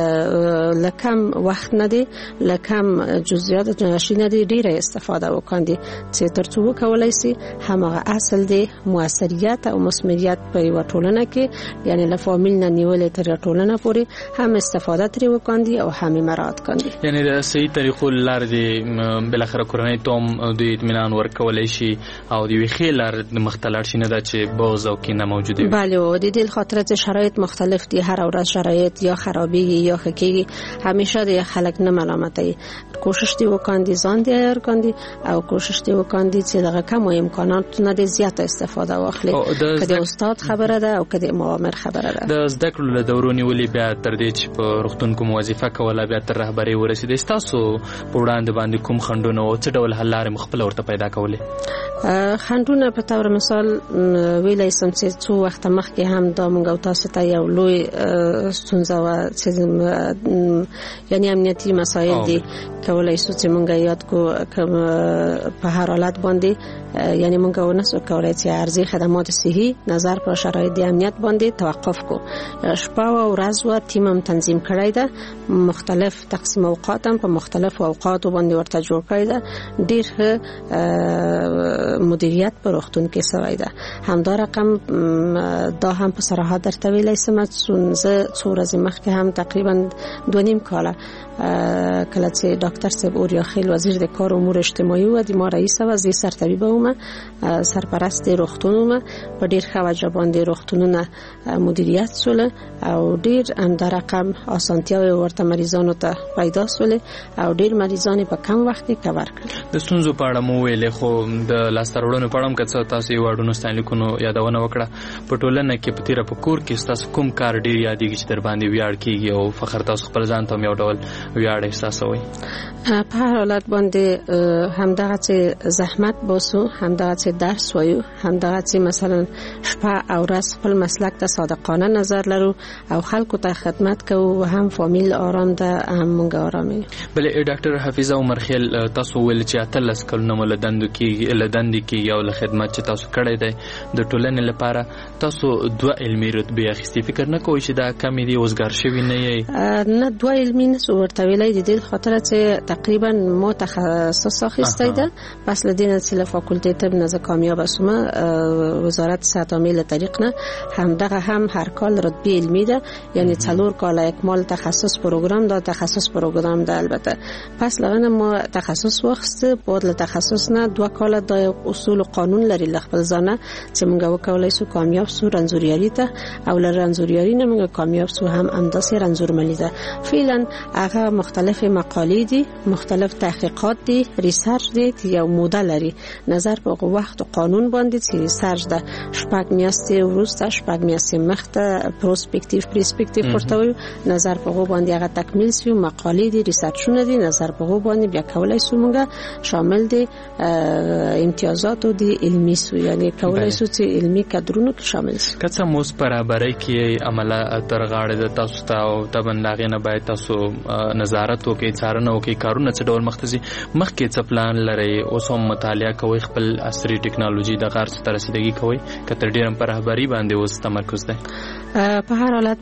لکم وخت نه دی لکم جزئیات جنشی نه دی ډیره استفاده وکړي چې تر څو وکولای شي همغه اصل دی موثریت او مسمریت په یو ټولنه کې یعنی له فامیل نه نیولې تر ټولنه پورې هم استفاده ترې وکړي او هم مراعات کړي یعنی د صحیح طریقو لار دی بل اخر کورنۍ ته د اطمینان ورکولای شي او د ویخي لار مختلف شي نه دا چې بوز او کینه موجوده وي بله او د دې خاطر چې شرایط مختلف دي هر ورځ شرایط یا خرابېږي یا ښه کېږي همیشه د خلک نه ملامتوي کوشش دی وکړي ځان دی عیار کړي او کوشش دی وکړي چې دغه کم امکانات نه د زیات استفاده واخلي کله استاد خبره ده او کله مؤامر خبره ده د زده کړو له دورونی ولې بیا تر دې چې په روغتون کوم وظیفه کوله بیا تر رهبري ورسېدې تاسو په وړاندې باندې کوم خندونه او څه ډول حل لارې مخبل ورته پیدا کولې خندونه په تور مثال ویلای سم چې څو وخت مخکې هم دا مونږ او تاسو ته یو لوی ستونزه و چې یعنی امنیتي مسایل دي کولای شو چې مونږ یاد کو کوم په هر حالت باندې یعنی مونږ ونسو کولای چې ارزي خدمات صحي نظر پر شرایط د امنیت باندې توقف کو شپه او ورځ و تیم هم تنظیم کړی ده مختلف تقسیم اوقات هم په مختلف اوقات باندې ورته جوړ کړی ده ډیر مدیریت پر روغتون کې سوی ده همدا رقم دا هم په صراحت درته ویلای سم څونزه څو ورځې مخکې هم تقریبا دو نیم کاله کله چې ډاکټر صاحب اوریا خیل وزیر د کار امور اجتماعي و د ما رئیس وزیر سرطبیب ومه سرپرست روغتونونه په ډیر ښه وجه باندې روغتونونه مدیریت سول او ډیر همدا رقم اسانتیاوي ورته مریضانو ته پیدا سول او ډیر مریضان په کم وخت کې کور کړل د ستونزو په اړه مو ویلې خو د لاسترولونو په اړه هم کڅ تاسو یو اډونو ستانلیکونو یادونه وکړه په ټولنه کې په تیر په کور کې تاسو کوم کار ډیر یادېږي چې در باندې ویاړ کیږي او فخر تاسو تاسو خپل ځان ته یو ډول ویاړ احساسوي؟ په هر حالت باندې همدغه چې زحمت باسو، همدغه چې درس وایو، همدغه چې مثلا شپه او ورځ خپل مسلک ته صادقانه نظر لرو او خلکو ته خدمت کوو، هم فامیل آرام ده، هم مونږ آرامي. بلې ډاکټر حفیظه عمرخیل، تاسو ویل چې اتلس کلونه مو له دندو کې له دندې کې یو له خدمت چې تاسو کړی دی د ټولنې لپاره، تاسو دوه علمي رتبې اخیستې، فکر نه کوئ چې دا کمې دي، اوسګار شوي نه یې؟ نه، دوه علمي نسو ورته ویلی د دې خاطره چې تقریبا ما تخصص اخیستی ده. پس له دې نه چې له فاکولتې طب نه زه کامیابه سوم، وزارت صحت عامه له طریق نه همدغه هم هر کال رتبه علمي ده، یعنی څلور کاله اکمال تخصص پروګرام دا تخصص پروګرام ده. البته پس لغنه ما تخصص واخسته، بعد له تخصص نه دوه کاله د اصول قانون لري ل خپل ځانه چې موږ وکولای سو کامیاب سو رنځوریاري ته، او له رنځوریاري نه موږ کامیاب سو هم انداسې رنځورمنی ده. فعلا هغه مختلف مقالې دي، مختلف تحقیقات دي، ریسرچ دي، یو موده لري. نظر په وخت او قانون باندې چې ریسرچ ده شپږ میاشتې وروسته، شپږ میاشتې مخته پروسپکټیو پرسپکټیو ورته نظر په باندې هغه تکمیل شي، مقالې دي، ریسرچونه دي، نظر په باندې بیا کولای سو موږ شامل دي امتیازات دي علمي سو، یعنی کولای سو چې علمي کادرونو کې شامل شي. کڅه موس برابرۍ کې عمله تر غاړه د تاسو ته او تبنداغې نه باید تاسو نظارت وکړئ، څارنه وکړئ، کارونه څه ډول مخته ځي، مخکې څه پلان لرئ، اوس هم مطالعه کوئ، خپل عصري ټکنالوژي د غار ته رسیدګي کوئ، که تر ډېره په رهبري باندې اوس تمرکز دی؟ په هر حالت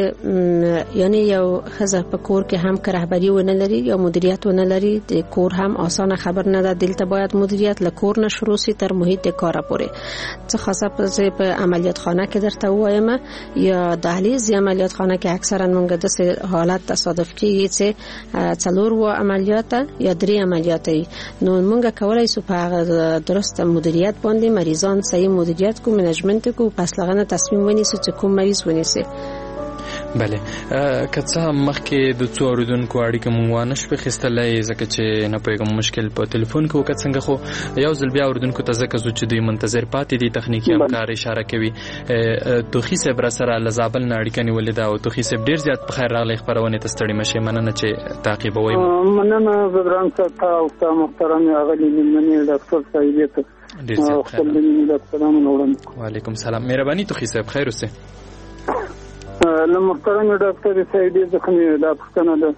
باندې یعنی یو ښځه په کور کې هم که رهبري ونه لري یا مدیریت ونه لري، د کور هم آسانه خبر نه ده. دلته باید مدیریت له کور نه شروع شي تر محیط کار پورې. څه خاصه په عملیات خانه کې درته وایم یا دهلیز عملیات خانه کې اکثرا موږ د حالت تصادف کیږي چې څلور و عملیات یا درې عملیات، نو موږ کولای سو په درست مدیریت باندې مریضان صحیح مدیریت کو، منیجمنت کو، پس لغنه تصمیم ونیسو چې کوم مریض ونیسي. بله، کڅه مخکې د څو اوریدونکو اړیکه مونږ وانه شو خستلای، ځکه چې نه پېګم مشکل په ټلیفون کې وکړ څنګه، خو یو ځل بیا اوریدونکو ته ځکه چې دوی منتظر پاتې دي، تخنیکی همکار اشاره کوي. توخی صاحب را سره لزابل نه اړیکه نیولې ده، او توخی صاحب ډیر زیات په خیر راغلی خبرونه ته ستړي مشه، مننه چې تعقیبوي. مننه زدران صاحب او محترم اغلی مننه ډاکټر صاحب ته ډیر زیات خیر. وعلیکم السلام، مهرباني توخی صاحب، خیر اوسه. له محترم ډاکټر صاحب ځکه دا پښتنه ده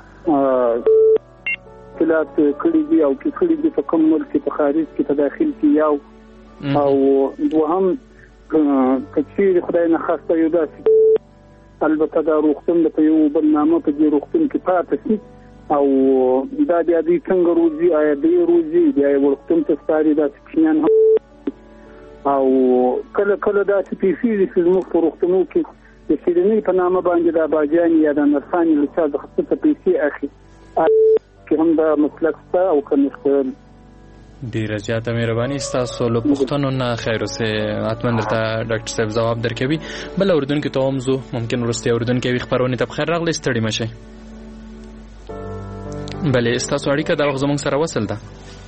کلات کړي دي او کې کړي دي په کوم ملک په خارج کې په داخل کې یو او دوهم کچیر خدای نه خاصه یو داسې البته دا روغتون د په یو برنامه په دې روغتون کې پاتې شي او دا د دې څنګه روزي آیا دې روزي د روغتون ته ستاري داسې کینان او کله کله داسې پیسې چې موږ په روغتونو کې د سیرنی په نامه باندې د باجانی یا د نرسانی له څخه د خصوصي پیسې اخی چې هم د مسلک ته او کنيخته. ډیره زیاته مهرباني ستاسو له پښتنو نه خیر اوسه، اتمن درته ډاکټر صاحب جواب درکوي. بل اردن کې ته هم زو ممکن ورسته اردن کې خبرونه ته بخیر راغلی، ستړي مشه. بلې ستاسو اړیکه د وخت زموږ سره وصل ده.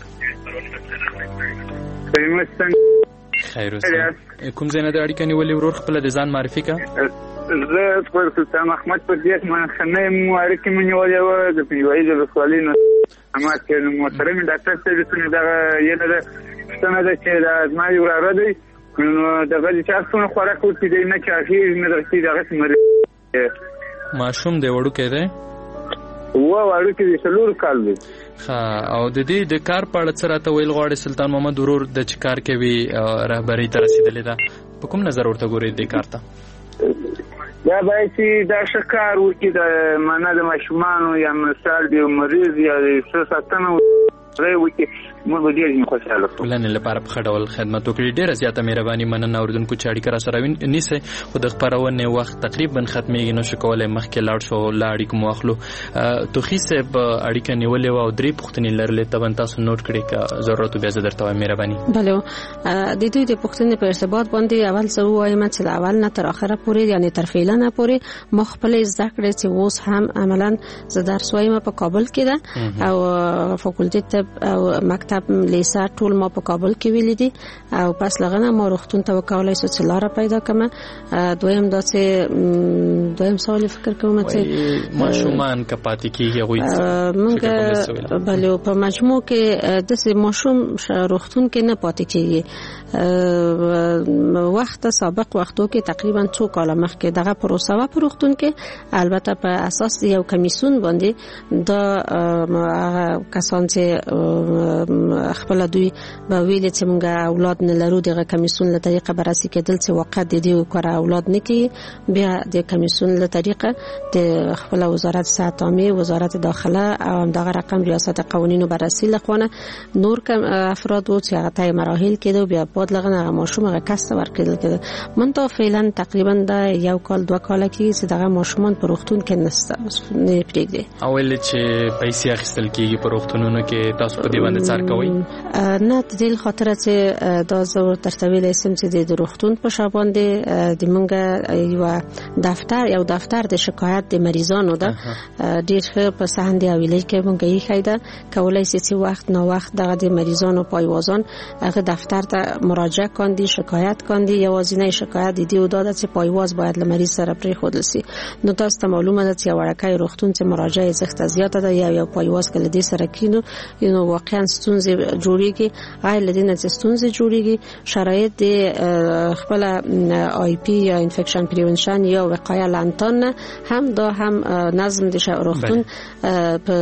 خیر اوسه، کوم ځای نه د اړیکه نیولې ورور خپل د ځان معرفي کا؟ زه پر سلطان احمد پر دې ما خنه مو اړیکه مې نیولې و د پیوایي د سوالینو اما چې محترم ډاکټر صاحب څنګه دا یې نه څنګه دا چې دا ما یو را دی نو دا غږی چې څونه خوراک وتی دی نه چې اخیر نه درځي دا غسمره ماشوم دی وړو کې دی و وړو کې څلور کال دی. ها او د دې د کار په اړه سره ته ویل غواړي سلطان محمد ورور د چکار کوي رهبری ته رسیدلې ده، په کوم نظر ورته ګوري د کار ته؟ دا باید چې دا شکار وکړي د معنا د ماشومانو یا مثال دی مریض یا د ساتنه وکړي موږ به ډېر خوشاله شو. ولنه لپاره په خډول خدمت وکړي. ډېر زیاته مهرباني مننه اوردونکو چې اړیکه را سره نیسه، خو د خبرونه وخت تقریبا ختمېږي، نو شکولای مخکې لاړ شو لاړ کوم واخلو. توخی صاحب اړیکه نیولې و او درې پوښتنې لرلې ته تاسو نوٹ کړئ که ضرورت به زه درته وایم مهرباني. بله د دوی د پوښتنې په ارتباط باندې اول څه وایم چې اول نه تر اخره پورې یعنی تر فعلا نه پورې ما خپل زده کړې چې اوس هم عملاً زه درس وایم په کابل کې ده او فاکولټي طب او مکتب مکتب لیسه ټول ما په کابل کې ویل دي او پس لغنه ما روغتون ته وکولای سو چې لاره پیدا کړم. دویم دا چې دویم سوال فکر کوم چې ماشومان کپاتې کیږي غوي موږ بلې په مجموع کې د سه ماشوم روغتون کې نه پاتې کیږي. وخت سابق وختو کې تقریبا څو کال مخکې دغه پروسه و په روغتون کې البته په اساس یو کمیسیون باندې د کسان چې خپل دوی به ویل چې موږ اولاد نه لرو دغه کمیسیون له طریقه بررسي کېدل چې واقع د دې کار اولاد نه کی بیا د کمیسیون له طریقه د خپل وزارت صحت عامه وزارت داخله او دغه رقم ریاست قوانینو بررسي لخوانه نور کم افراد او چې هغه تای مراحل کېدو بیا په لغنه ماشوم هغه کس ورکړل کېده. منتها فعلا تقریبا د یو کال دوه کال کې چې دغه ماشومان په روغتون کې نسته نه پریږدي. اول چې پیسې اخیستل کیږي په روغتونونو کې تاسو په دې باندې څار کوئ؟ نه د دې خاطر چې دا زور ترتویل اسم چې د روغتون په شابان دي د منګه یو دفتر یو دفتر د شکایت د مریضانو ده ډیر په سهند او ویلې کې مونږ یې خایده کولای شي چې وخت نو وخت دغه د مریضانو پایوازان هغه دفتر ته مراجعه کاندي شکایت کاندي یوازینی شکایت دی او دا چې پایواز باید له مریض سره پرې خودل شي. نو تاسو ته معلومه ده چې ورکه روغتون چې مراجعه زخت زیاته ده یا یو پایواز کله دې سره کینو نو واقعا ستونزې جوړیږي. غیر لدینه چې ستونزې جوړیږي شرایط د خپل آی پی یا انفیکشن پریونشن یا وقایه لانتان هم دا هم نظم د روغتون په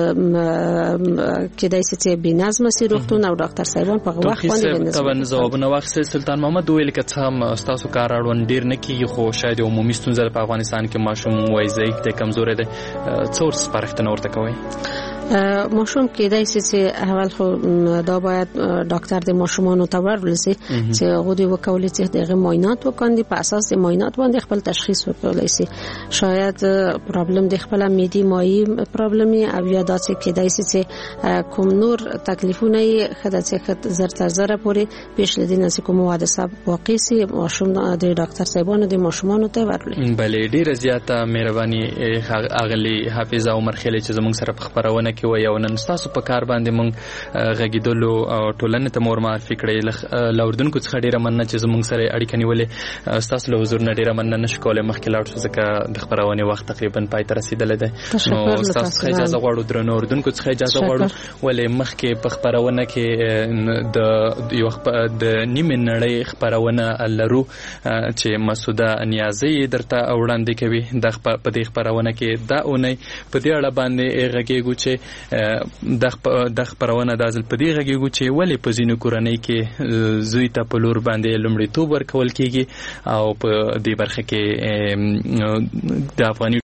کې دایسه چې بی نظم سي روغتون او ډاکټر صاحبان په وخت باندې طبعا جوابونه واخیستل. سلطان محمد ویل کته هم تاسو کار اړوند ډیر نه کیږي خو شاید عمومي ستونزه په افغانستان کې ماشوم وای ضعیف دی کمزور دی څور سپارښتنه ورته کوي؟ ماشوم کې دایسه چې اول خو دا باید ډاکټر د ماشومانو ته ورولسي چې غوډي وکولې چې دغه معاینات وکاندي په اساس د معاینات باندې خپل تشخیص ورکولای شي. شاید پرابلم د خپل میدی مایي پرابلمي او یا داسې کې دایسه چې کوم نور تکلیفونه یې خدای چې زر تر زر پورې پیش لدینه چې کوم حادثه واقع سي ماشوم د ډاکټر صاحبانو د ماشومانو ته ورولي. بلې ډیره زیاته مهرباني اغلی حافظ عمر خیلی چې زموږ سره په خبرونه کې وي او نن تاسو په کار باندې مونږ غږیدلو او ټولنه ته مور معرفي کړې لاوردونکو څخه ډیره مننه چې زموږ سره اړیکه نیولې. تاسو له حضور نه ډیره مننه نشو کولای مخکې لاړ شو ځکه د خبرونه وخت تقریبا پای ته رسیدلی دی. نو تاسو څخه اجازه غواړو درنو اردوونکو څخه اجازه غواړو ولې مخکې په خبرونه کې د یو د نیمه نړۍ خبرونه لرو چې مسعوده نیازی درته وړاندې کوي. د په دې خبرونه کې دا اونۍ په دې اړه باندې غږیږو چې د د خبرونه د ازل په دې غږیږو چې ولې په ځینو کورنۍ کې زوی ته په لور باندې لومړیتوب ورکول کیږي او په دې برخه کې د افغاني